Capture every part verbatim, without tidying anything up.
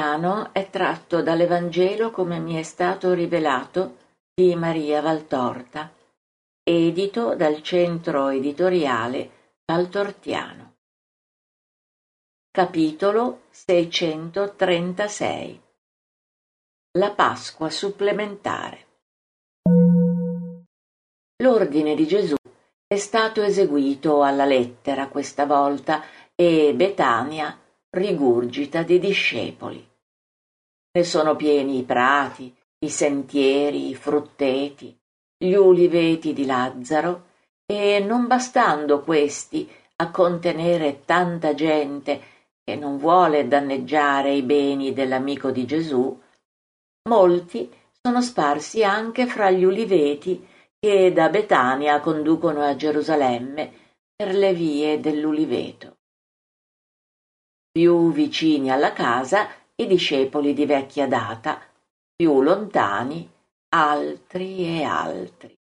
brano è tratto dall'Evangelo come mi è stato rivelato di Maria Valtorta, edito dal Centro Editoriale Valtortiano. Capitolo seicentotrentasei. La Pasqua supplementare. L'ordine di Gesù è stato eseguito alla lettera questa volta e Betania rigurgita di discepoli. Ne sono pieni i prati, i sentieri, i frutteti, gli uliveti di Lazzaro, e non bastando questi a contenere tanta gente che non vuole danneggiare i beni dell'amico di Gesù, molti sono sparsi anche fra gli uliveti che da Betania conducono a Gerusalemme per le vie dell'uliveto. Più vicini alla casa i discepoli di vecchia data, più lontani altri e altri.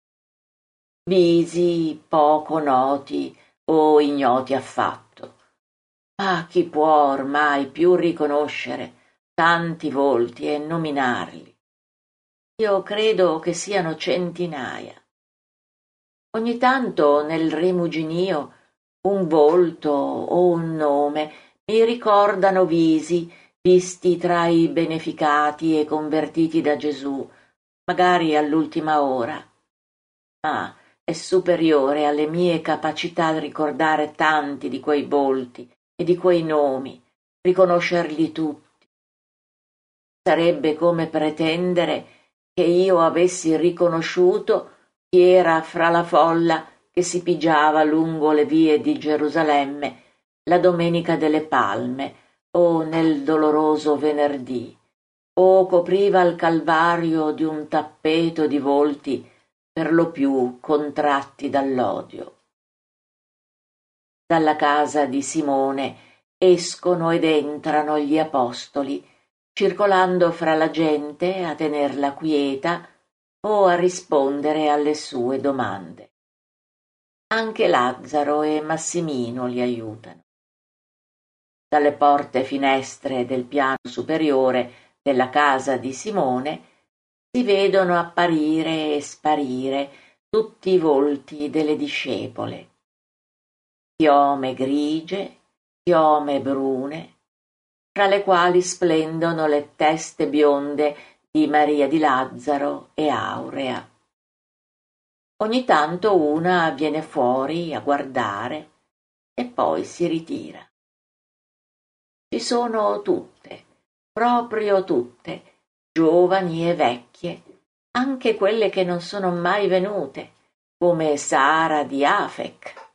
Visi poco noti o ignoti affatto. Ma chi può ormai più riconoscere tanti volti e nominarli? Io credo che siano centinaia. Ogni tanto nel rimuginio un volto o un nome mi ricordano visi visti tra i beneficati e convertiti da Gesù, magari all'ultima ora, ma è superiore alle mie capacità di ricordare tanti di quei volti e di quei nomi, riconoscerli tutti. Sarebbe come pretendere che io avessi riconosciuto chi era fra la folla che si pigiava lungo le vie di Gerusalemme la Domenica delle Palme o nel doloroso venerdì, o copriva il Calvario di un tappeto di volti per lo più contratti dall'odio. Dalla casa di Simone escono ed entrano gli apostoli, circolando fra la gente a tenerla quieta o a rispondere alle sue domande. Anche Lazzaro e Massimino li aiutano. Dalle porte finestre del piano superiore della casa di Simone si vedono apparire e sparire tutti i volti delle discepole. Chiome grigie, chiome brune, tra le quali splendono le teste bionde di Maria di Lazzaro e Aurea. Ogni tanto una viene fuori a guardare e poi si ritira. Ci sono tutte, proprio tutte, giovani e vecchie, anche quelle che non sono mai venute, come Sara di Afec.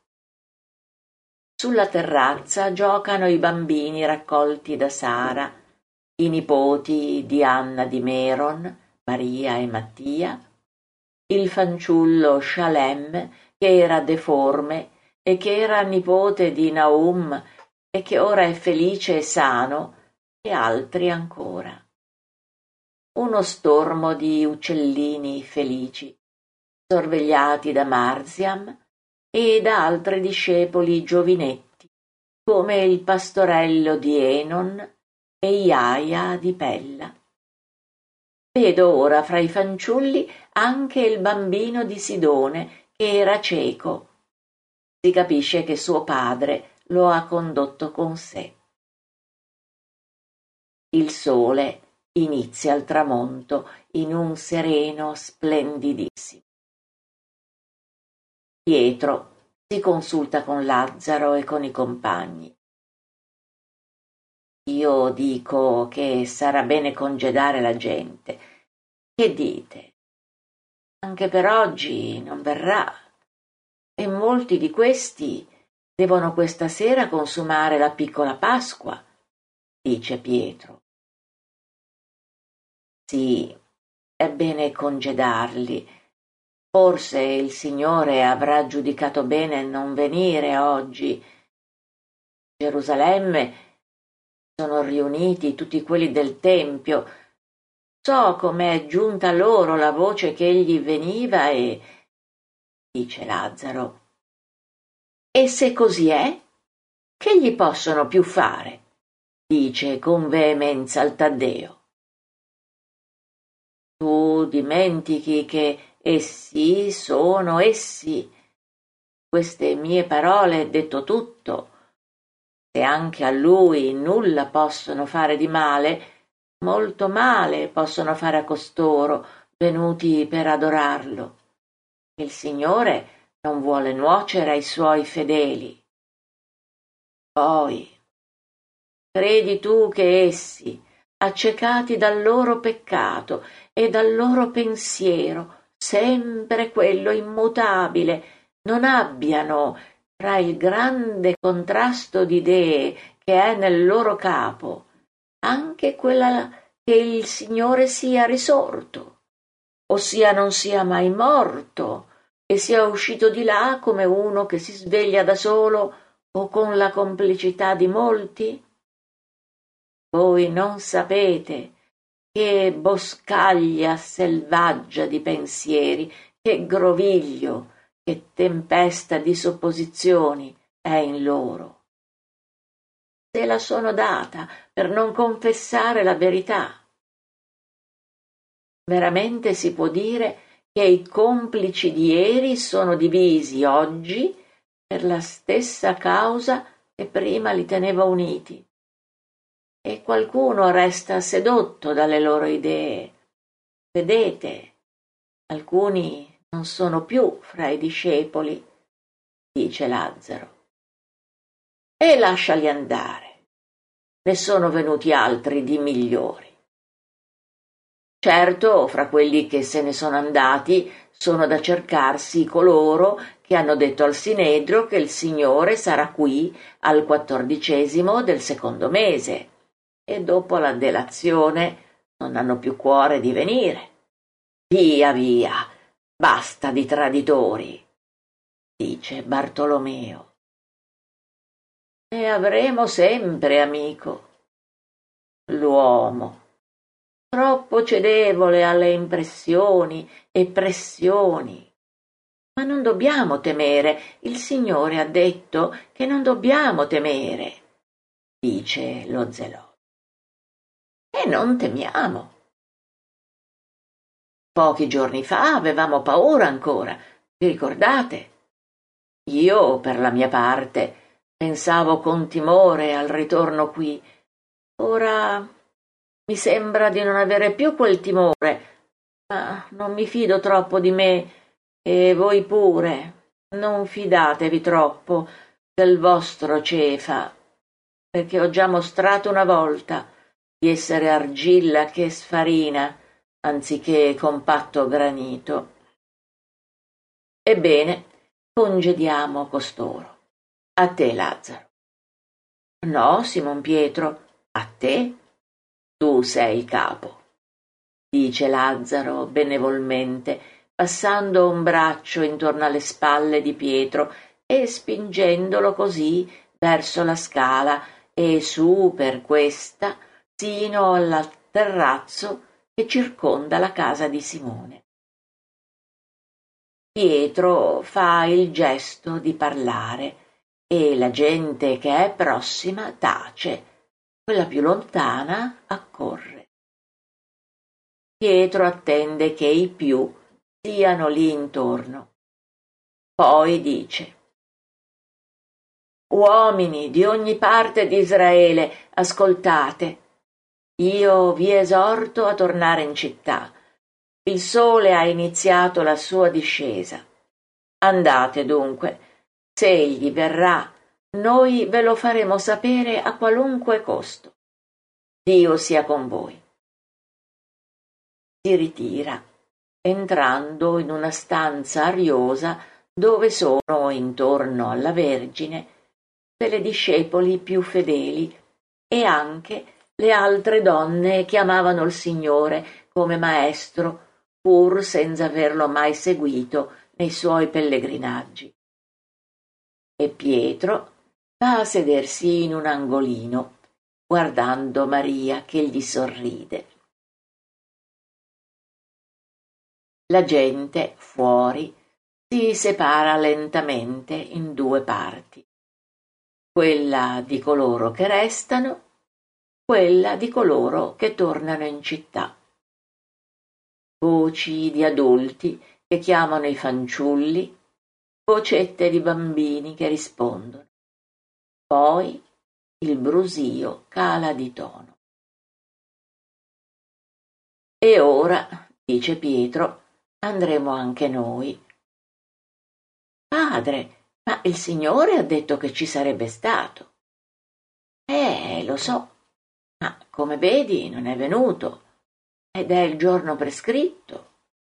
Sulla terrazza giocano i bambini raccolti da Sara, i nipoti di Anna di Meron, Maria e Mattia, il fanciullo Shalem che era deforme e che era nipote di Naum e che ora è felice e sano, e altri ancora. Uno stormo di uccellini felici, sorvegliati da Marziam e da altri discepoli giovinetti, come il pastorello di Enon e Iaia di Pella. Vedo ora fra i fanciulli anche il bambino di Sidone, che era cieco. Si capisce che suo padre lo ha condotto con sé. Il sole inizia il tramonto in un sereno splendidissimo. Pietro si consulta con Lazzaro e con i compagni. Io dico che sarà bene congedare la gente. Che dite? Anche per oggi non verrà, e molti di questi devono questa sera consumare la piccola Pasqua, dice Pietro. Sì, è bene congedarli. Forse il Signore avrà giudicato bene non venire oggi. In Gerusalemme sono riuniti tutti quelli del Tempio. So com'è giunta loro la voce che egli veniva e... dice Lazzaro. E se così è, che gli possono più fare? dice con veemenza il Taddeo. Tu dimentichi che essi sono essi. Queste mie parole detto tutto. Se anche a lui nulla possono fare di male, molto male possono fare a costoro, venuti per adorarlo. Il Signore non vuole nuocere ai suoi fedeli. Poi, credi tu che essi, accecati dal loro peccato e dal loro pensiero, sempre quello immutabile, non abbiano, tra il grande contrasto d'idee che è nel loro capo, anche quella che il Signore sia risorto, ossia non sia mai morto, e sia uscito di là come uno che si sveglia da solo o con la complicità di molti? Voi non sapete che boscaglia selvaggia di pensieri, che groviglio, che tempesta di supposizioni è in loro. Se la sono data per non confessare la verità. Veramente si può dire che i complici di ieri sono divisi oggi per la stessa causa che prima li teneva uniti. E qualcuno resta sedotto dalle loro idee. Vedete, alcuni non sono più fra i discepoli, dice Lazzaro. E lasciali andare. Ne sono venuti altri di migliori. Certo, fra quelli che se ne sono andati sono da cercarsi coloro che hanno detto al Sinedrio che il Signore sarà qui al quattordicesimo del secondo mese e dopo la delazione non hanno più cuore di venire. Via, via, basta di traditori, dice Bartolomeo. Ne avremo sempre, amico. L'uomo, troppo cedevole alle impressioni e pressioni. Ma non dobbiamo temere, il Signore ha detto che non dobbiamo temere, dice lo zelotto. E non temiamo. Pochi giorni fa avevamo paura ancora, vi ricordate? Io, per la mia parte, pensavo con timore al ritorno qui. Ora mi sembra di non avere più quel timore, ma non mi fido troppo di me, e voi pure. Non fidatevi troppo del vostro Cefa, perché ho già mostrato una volta di essere argilla che sfarina, anziché compatto granito. Ebbene, congediamo costoro. A te, Lazzaro. No, Simon Pietro, a te? Tu sei il capo, dice Lazzaro benevolmente, passando un braccio intorno alle spalle di Pietro e spingendolo così verso la scala e su per questa sino al terrazzo che circonda la casa di Simone. Pietro fa il gesto di parlare e la gente che è prossima tace, quella più lontana accorre. Pietro attende che i più siano lì intorno. Poi dice: Uomini di ogni parte di Israele, ascoltate. Io vi esorto a tornare in città. Il sole ha iniziato la sua discesa. Andate dunque. Se egli verrà, noi ve lo faremo sapere a qualunque costo. Dio sia con voi. Si ritira, entrando in una stanza ariosa dove sono, intorno alla Vergine, delle discepoli più fedeli e anche le altre donne che amavano il Signore come maestro, pur senza averlo mai seguito nei suoi pellegrinaggi. E Pietro va a sedersi in un angolino, guardando Maria che gli sorride. La gente, fuori, si separa lentamente in due parti. Quella di coloro che restano quella di coloro che tornano in città. Voci di adulti che chiamano i fanciulli, vocette di bambini che rispondono. Poi il brusio cala di tono. E ora, dice Pietro, andremo anche noi. Padre, ma il Signore ha detto che ci sarebbe stato. Eh, lo so, ma come vedi non è venuto, ed è il giorno prescritto.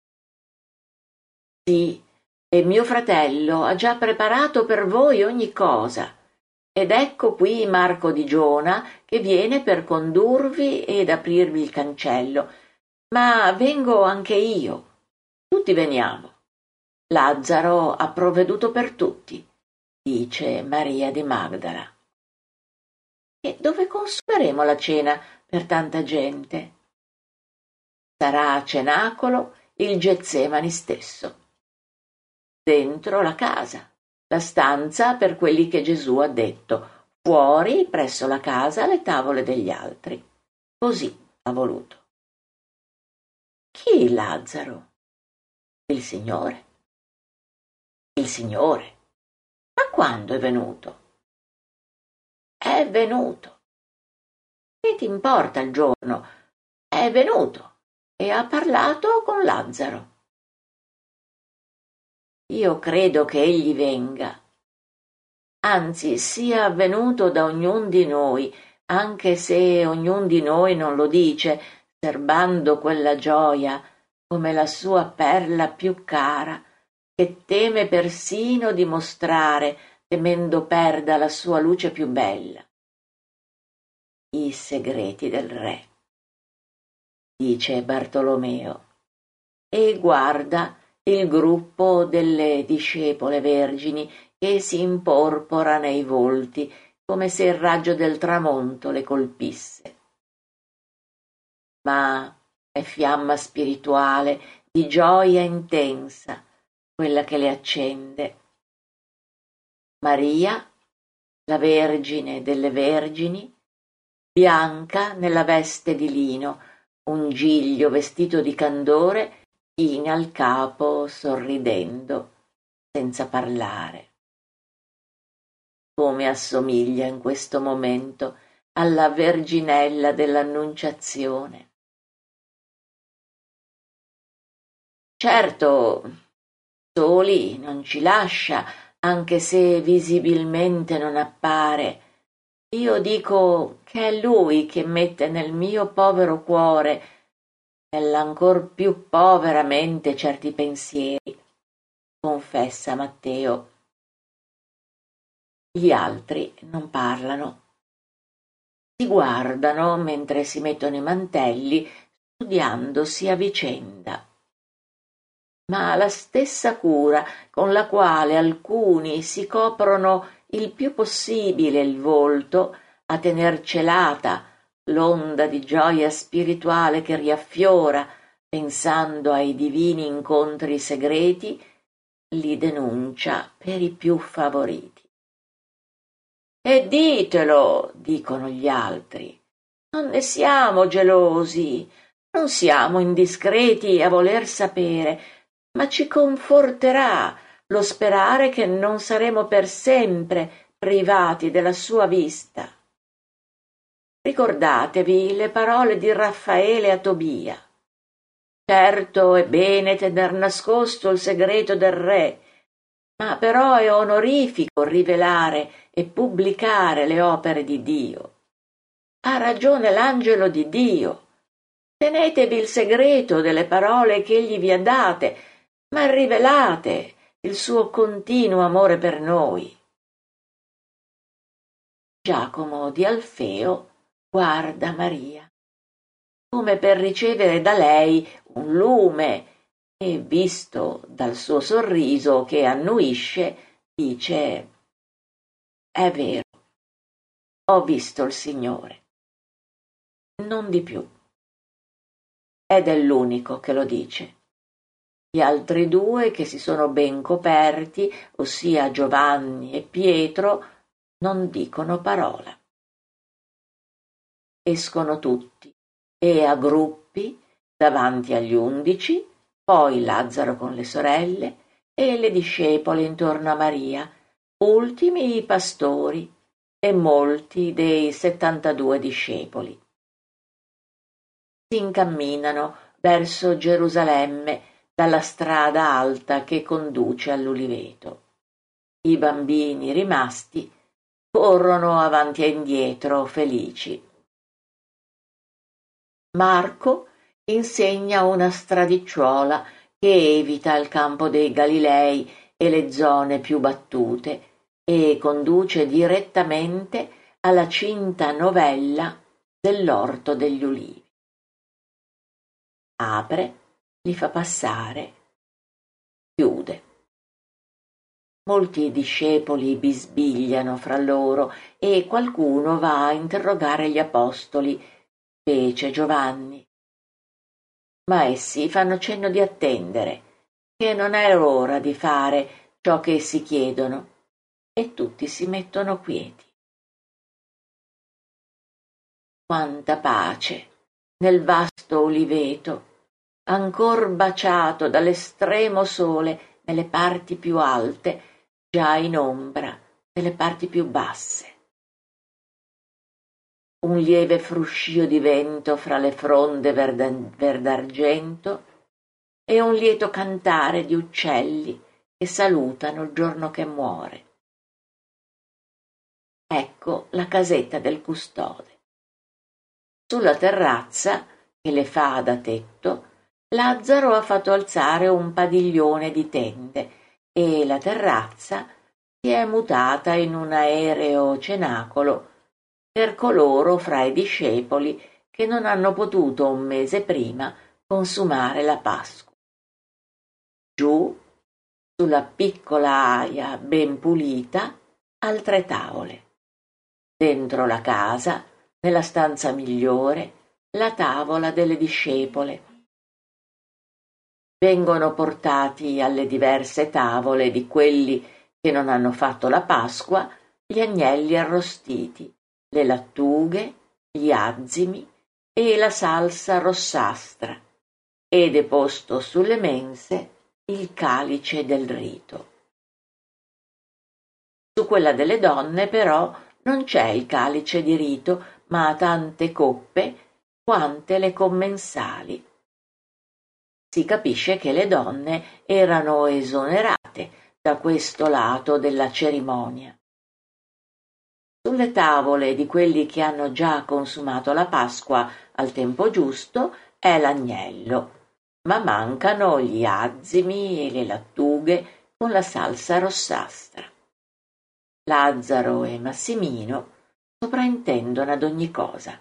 Sì, e mio fratello ha già preparato per voi ogni cosa, ed ecco qui Marco di Giona che viene per condurvi ed aprirvi il cancello, ma vengo anche io. Tutti veniamo. Lazzaro ha provveduto per tutti, dice Maria di Magdala. E dove consumeremo la cena per tanta gente? Sarà a cenacolo il Getsemani stesso. Dentro la casa, la stanza per quelli che Gesù ha detto, fuori presso la casa le tavole degli altri. Così ha voluto. Chi Lazzaro? Il Signore. Il Signore. Ma quando è venuto? È venuto. Che ti importa il giorno? È venuto e ha parlato con Lazzaro. Io credo che egli venga, anzi sia venuto da ognun di noi, anche se ognun di noi non lo dice, serbando quella gioia come la sua perla più cara, che teme persino di mostrare, temendo perda la sua luce più bella. I segreti del re, dice Bartolomeo, e guarda il gruppo delle discepole vergini che si imporpora nei volti come se il raggio del tramonto le colpisse. Ma è fiamma spirituale di gioia intensa quella che le accende. Maria, la Vergine delle Vergini, bianca nella veste di lino, un giglio vestito di candore, china al capo sorridendo, senza parlare. Come assomiglia in questo momento alla Verginella dell'Annunciazione. Certo, soli non ci lascia, anche se visibilmente non appare. Io dico che è Lui che mette nel mio povero cuore, nell'ancor più povera mente, certi pensieri, confessa Matteo. Gli altri non parlano. Si guardano mentre si mettono i mantelli, studiandosi a vicenda. Ma la stessa cura con la quale alcuni si coprono il più possibile il volto a tener celata l'onda di gioia spirituale che riaffiora pensando ai divini incontri segreti, li denuncia per i più favoriti. E ditelo, dicono gli altri, non ne siamo gelosi, non siamo indiscreti a voler sapere, ma ci conforterà lo sperare che non saremo per sempre privati della sua vista. Ricordatevi le parole di Raffaele a Tobia. Certo è bene tener nascosto il segreto del re, ma però è onorifico rivelare e pubblicare le opere di Dio. Ha ragione l'angelo di Dio. Tenetevi il segreto delle parole che egli vi ha date, ma rivelate il suo continuo amore per noi. Giacomo di Alfeo guarda Maria, come per ricevere da lei un lume, e visto dal suo sorriso che annuisce, dice: è vero, ho visto il Signore. Non di più. Ed è l'unico che lo dice. Gli altri due, che si sono ben coperti, ossia Giovanni e Pietro, non dicono parola. escono tutti, e a gruppi, davanti agli undici, poi Lazzaro con le sorelle e le discepole intorno a Maria, ultimi i pastori e molti dei settantadue discepoli. Si incamminano verso Gerusalemme dalla strada alta che conduce all'Uliveto. I bambini rimasti corrono avanti e indietro felici. Marco insegna una stradicciuola che evita il campo dei Galilei e le zone più battute e conduce direttamente alla cinta novella dell'Orto degli Ulivi. Apre, li fa passare, chiude. Molti discepoli bisbigliano fra loro e qualcuno va a interrogare gli apostoli, specie Giovanni. Ma essi fanno cenno di attendere, che non è ora di fare ciò che si chiedono, e tutti si mettono quieti. Quanta pace nel vasto Uliveto, ancor baciato dall'estremo sole nelle parti più alte, già in ombra nelle parti più basse. Un lieve fruscio di vento fra le fronde verd'argento e un lieto cantare di uccelli che salutano il giorno che muore. Ecco la casetta del custode. Sulla terrazza, che le fa da tetto, Lazzaro ha fatto alzare un padiglione di tende e la terrazza si è mutata in un aereo cenacolo per coloro fra i discepoli che non hanno potuto un mese prima consumare la Pasqua. Giù, sulla piccola aia ben pulita, altre tavole. Dentro la casa, nella stanza migliore, la tavola delle discepole. Vengono portati alle diverse tavole di quelli che non hanno fatto la Pasqua gli agnelli arrostiti, le lattughe, gli azimi e la salsa rossastra, e deposto sulle mense il calice del rito. Su quella delle donne, però, non c'è il calice di rito, ma tante coppe quante le commensali. Si capisce che le donne erano esonerate da questo lato della cerimonia. Sulle tavole di quelli che hanno già consumato la Pasqua al tempo giusto è l'agnello, ma mancano gli azimi e le lattughe con la salsa rossastra. Lazzaro e Massimino soprintendono ad ogni cosa.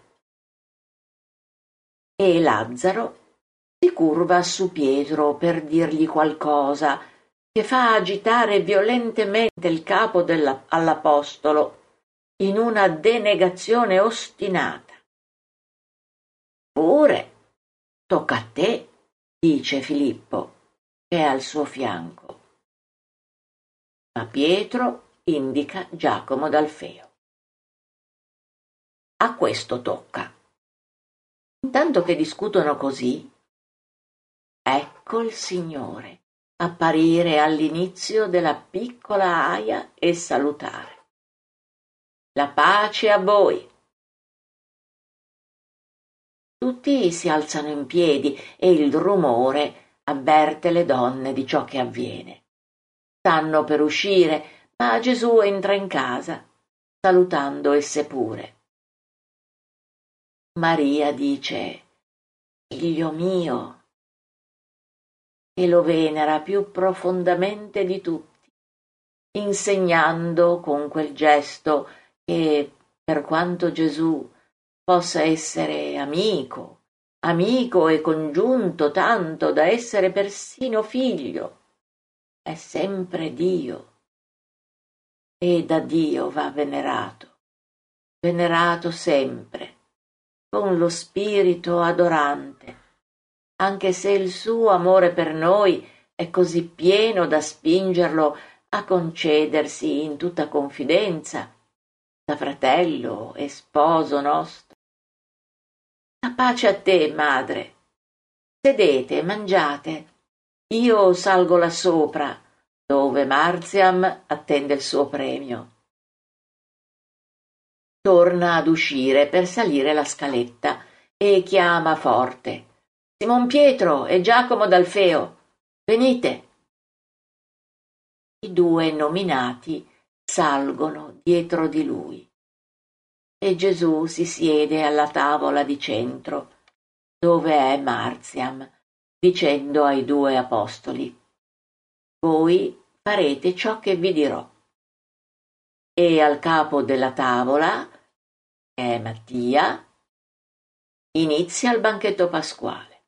E Lazzaro si curva su Pietro per dirgli qualcosa che fa agitare violentemente il capo della, all'apostolo in una denegazione ostinata. Pure, tocca a te, dice Filippo, che è al suo fianco. Ma Pietro indica Giacomo d'Alfeo. A questo tocca. Intanto che discutono così, ecco il Signore apparire all'inizio della piccola aia e salutare. La pace a voi. Tutti si alzano in piedi e il rumore avverte le donne di ciò che avviene. Stanno per uscire, ma Gesù entra in casa, salutando esse pure. Maria dice: «Figlio mio», e lo venera più profondamente di tutti, insegnando con quel gesto che, per quanto Gesù possa essere amico, amico e congiunto tanto da essere persino figlio, è sempre Dio, e da Dio va venerato, venerato sempre, con lo spirito adorante, anche se il suo amore per noi è così pieno da spingerlo a concedersi in tutta confidenza, da fratello e sposo nostro. La pace a te, madre. Sedete e mangiate. Io salgo là sopra, dove Marziam attende il suo premio. Torna ad uscire per salire la scaletta e chiama forte. Simon Pietro e Giacomo d'Alfeo, venite. I due nominati salgono dietro di lui e Gesù si siede alla tavola di centro, dove è Marziam, dicendo ai due apostoli: voi farete ciò che vi dirò. E al capo della tavola, che è Mattia, inizia il banchetto pasquale.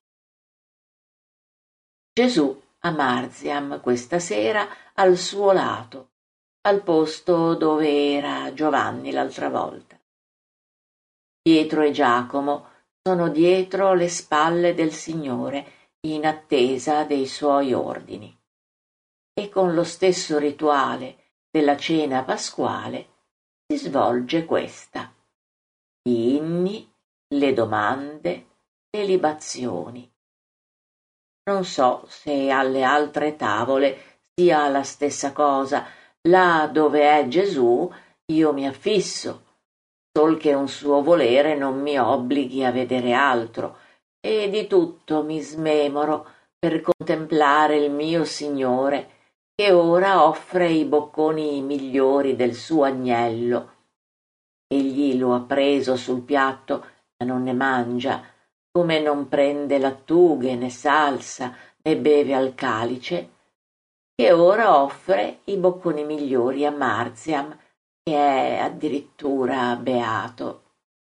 Gesù ha Marziam questa sera al suo lato, al posto dove era Giovanni l'altra volta. Pietro e Giacomo sono dietro le spalle del Signore in attesa dei suoi ordini. E con lo stesso rituale della cena pasquale si svolge questa: gli inni, le domande, le libazioni. Non so se alle altre tavole sia la stessa cosa. Là dove è Gesù io mi affisso, sol che un suo volere non mi obblighi a vedere altro, e di tutto mi smemoro per contemplare il mio Signore, che ora offre i bocconi migliori del suo agnello. Egli lo ha preso sul piatto, ma non ne mangia, come non prende lattughe né salsa né beve al calice, che ora offre i bocconi migliori a Marziam, che è addirittura beato.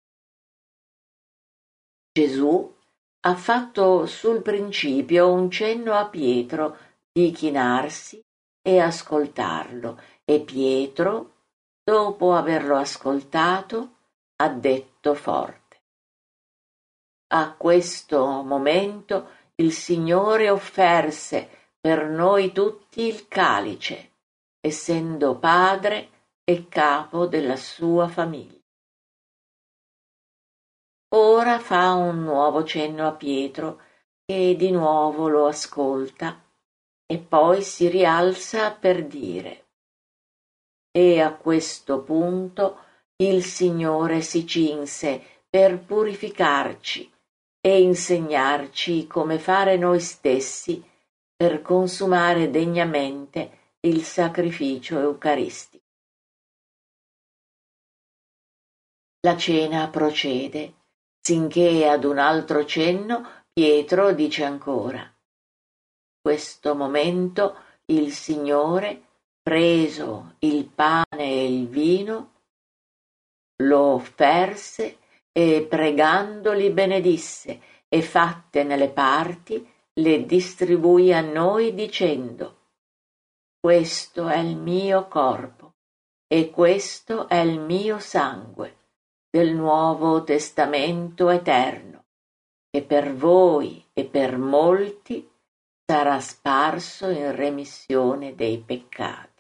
Gesù ha fatto sul principio un cenno a Pietro di chinarsi e ascoltarlo, e Pietro, dopo averlo ascoltato, ha detto forte: a questo momento il Signore offerse per noi tutti il calice, essendo padre e capo della sua famiglia. Ora fa un nuovo cenno a Pietro, che di nuovo lo ascolta, e poi si rialza per dire: e a questo punto il Signore si cinse per purificarci e insegnarci come fare noi stessi per consumare degnamente il sacrificio eucaristico. La cena procede, sinché ad un altro cenno Pietro dice ancora: in questo momento il Signore, preso il pane e il vino, lo offerse e pregandoli benedisse, e fattene le parti le distribuì a noi dicendo: questo è il mio corpo e questo è il mio sangue del nuovo testamento eterno, che per voi e per molti sarà sparso in remissione dei peccati.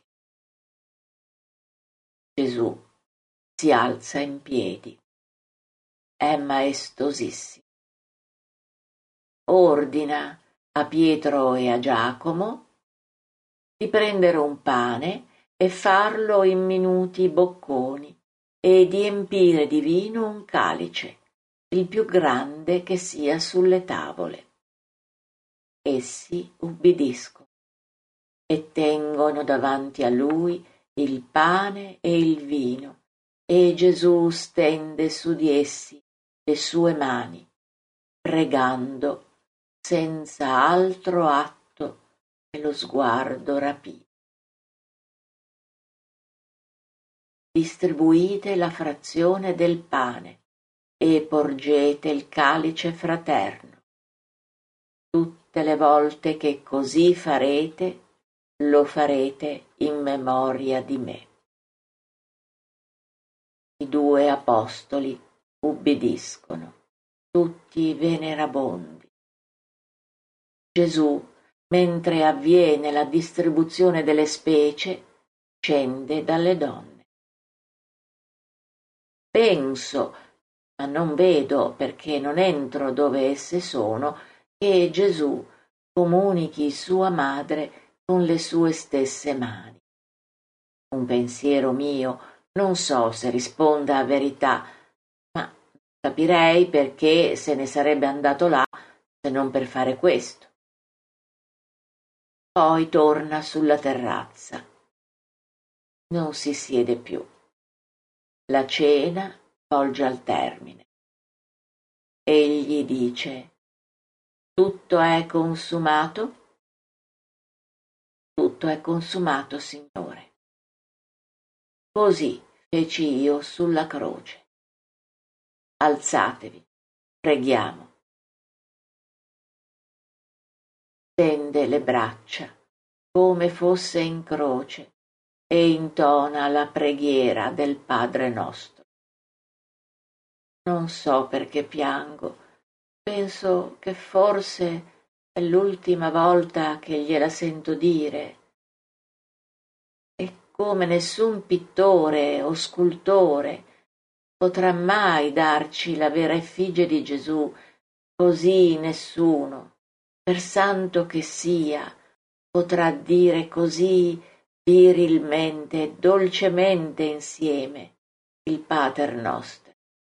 Gesù si alza in piedi. È maestosissimo. Ordina a Pietro e a Giacomo di prendere un pane e farlo in minuti bocconi e di empire di vino un calice, il più grande che sia sulle tavole. Essi ubbidiscono e tengono davanti a lui il pane e il vino, e Gesù stende su di essi le sue mani, pregando senza altro atto che lo sguardo rapito. Distribuite la frazione del pane e porgete il calice fraterno. Tutte le volte che così farete, lo farete in memoria di me. I due apostoli ubbidiscono, tutti venerabondi. Gesù, mentre avviene la distribuzione delle specie, scende dalle donne. Penso ma non vedo, perché non entro dove esse sono, che Gesù comunichi sua madre con le sue stesse mani. Un pensiero mio, non so se risponda a verità, ma capirei perché se ne sarebbe andato là se non per fare questo. Poi torna sulla terrazza. Non si siede più. La cena volge al termine. Egli dice: «Tutto è consumato?» «Tutto è consumato, Signore». Così feci io sulla croce. Alzatevi, preghiamo. Tende le braccia come fosse in croce e intona la preghiera del Padre nostro. Non so perché piango, penso che forse è l'ultima volta che gliela sento dire. E come nessun pittore o scultore potrà mai darci la vera effigie di Gesù, così nessuno, per santo che sia, potrà dire così virilmente e dolcemente insieme il Pater Noster.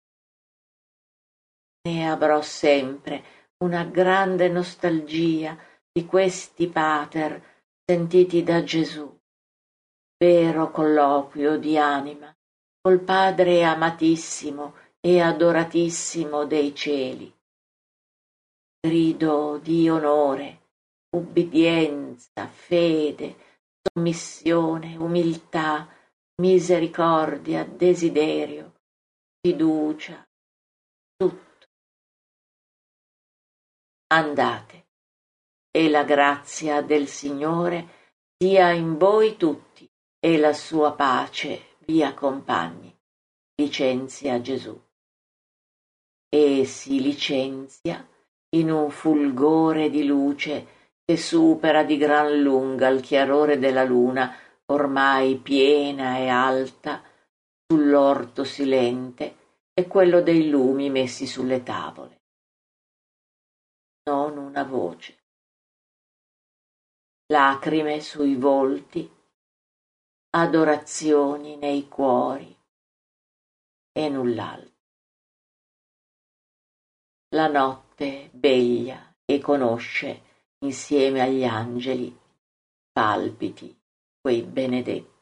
Ne avrò sempre una grande nostalgia di questi Pater sentiti da Gesù, vero colloquio di anima col Padre amatissimo e adoratissimo dei cieli. Grido di onore, ubbidienza, fede, sommissione, umiltà, misericordia, desiderio, fiducia, tutto. Andate, e la grazia del Signore sia in voi tutti, e la sua pace vi accompagni. Licenzia Gesù. E si licenzia in un fulgore di luce che supera di gran lunga il chiarore della luna, ormai piena e alta, sull'orto silente e quello dei lumi messi sulle tavole. Non una voce. Lacrime sui volti, adorazioni nei cuori e null'altro. La notte veglia e conosce, insieme agli angeli, palpiti quei benedetti.